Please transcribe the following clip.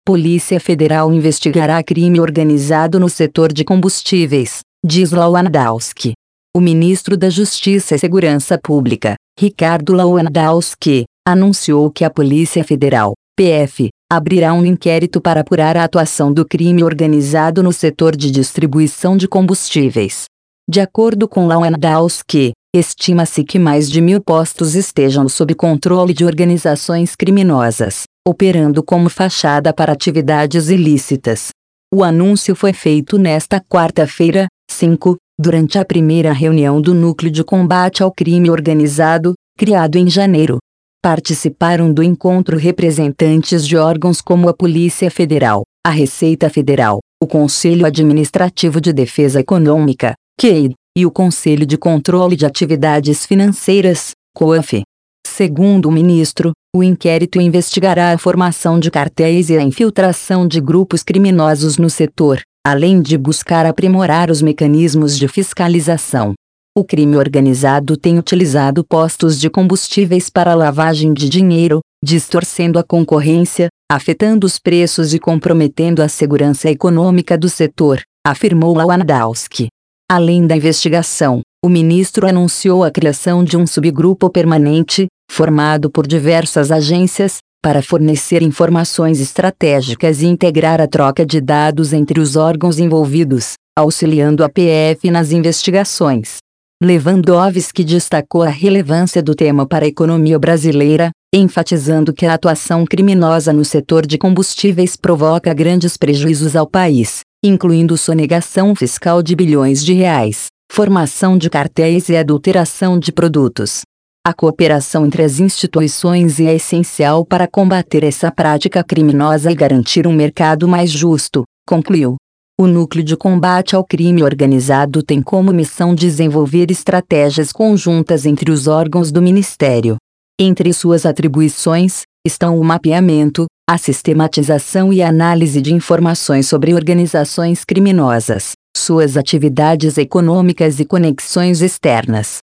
Polícia Federal investigará crime organizado no setor de combustíveis, diz Lewandowski. O ministro da Justiça e Segurança Pública, Ricardo Lewandowski, anunciou que a Polícia Federal, PF, abrirá um inquérito para apurar a atuação do crime organizado no setor de distribuição de combustíveis. De acordo com Lewandowski, estima-se que mais de 1.000 postos estejam sob controle de organizações criminosas, operando como fachada para atividades ilícitas. O anúncio foi feito nesta quarta-feira, 5, durante a primeira reunião do Núcleo de Combate ao Crime Organizado, criado em janeiro. Participaram do encontro representantes de órgãos como a Polícia Federal, a Receita Federal, o Conselho Administrativo de Defesa Econômica, CAD, e o Conselho de Controle de Atividades Financeiras, COAF. Segundo o ministro, o inquérito investigará a formação de cartéis e a infiltração de grupos criminosos no setor, além de buscar aprimorar os mecanismos de fiscalização. O crime organizado tem utilizado postos de combustíveis para lavagem de dinheiro, distorcendo a concorrência, afetando os preços e comprometendo a segurança econômica do setor, afirmou Lewandowski. Além da investigação, o ministro anunciou a criação de um subgrupo permanente, formado por diversas agências, para fornecer informações estratégicas e integrar a troca de dados entre os órgãos envolvidos, auxiliando a PF nas investigações. Lewandowski destacou a relevância do tema para a economia brasileira, enfatizando que a atuação criminosa no setor de combustíveis provoca grandes prejuízos ao país, incluindo sonegação fiscal de bilhões de reais, formação de cartéis e adulteração de produtos. A cooperação entre as instituições é essencial para combater essa prática criminosa e garantir um mercado mais justo, concluiu. O Núcleo de Combate ao Crime Organizado tem como missão desenvolver estratégias conjuntas entre os órgãos do Ministério. Entre suas atribuições, estão o mapeamento, a sistematização e a análise de informações sobre organizações criminosas, suas atividades econômicas e conexões externas.